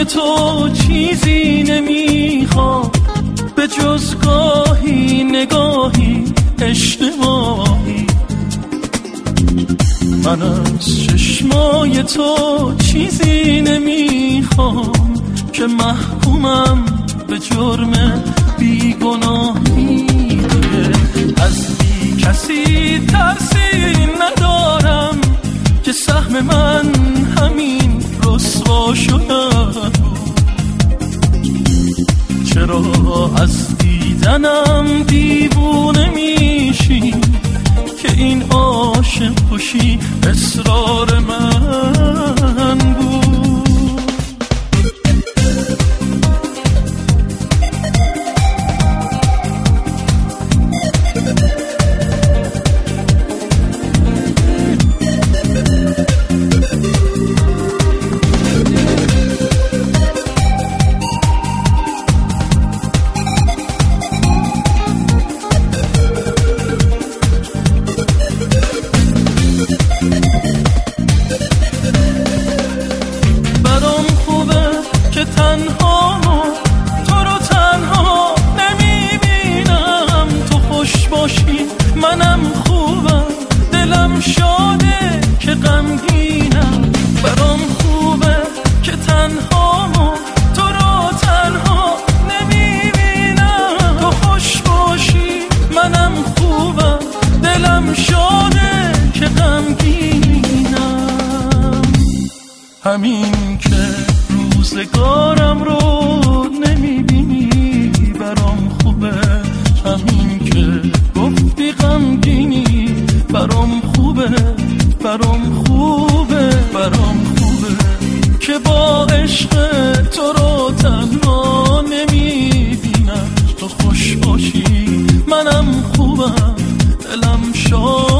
چشمای تو چیزی نمیخوام به جز گاهی نگاهی اشتباهی. من از چشمای تو چیزی نمیخوام که محکومم به جرم بیگناهی. از بی کسی ترسی ندارم که سهم من همین رسوا شدن بود. چرا از دیدنم دیوونه میشی که این عاشق کشی اصرار من بود. منم خوبم دلم شاده که غمگینم. برام خوبه که تنهامو تو رو تنها نمیبینم. تو خوش باشی منم خوبم دلم شاده که غمگینم. همین که روزگارم رو نمیبینی برام خوبه. همین که گفتی غمگینی برام خوبه. برام خوبه برام خوبه که با عشق تو رو تنها نمیبینم. تو خوش باشی منم خوبم دلم شاد